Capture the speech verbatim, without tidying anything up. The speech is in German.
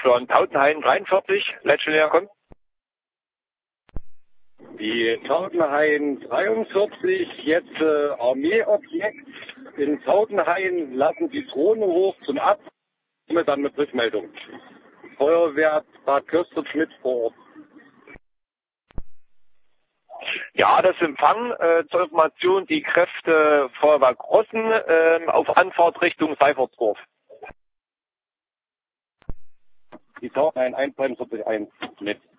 Y, Tautenhain dreiundvierzig, Leitstelle kommt. Die Tautenhain dreiundvierzig, jetzt äh, Armeeobjekt. In Tautenhain lassen die Drohne hoch zum Ab. Dann mit Rückmeldung. Feuerwehr Bad Köster-Schmidt vor Ort. Ja, das Empfang äh, zur Information die Kräfte Feuerwehr Grossen äh, auf Anfahrt Richtung Seifertsdorf. Die Tautenhain eins drei vier eins mit.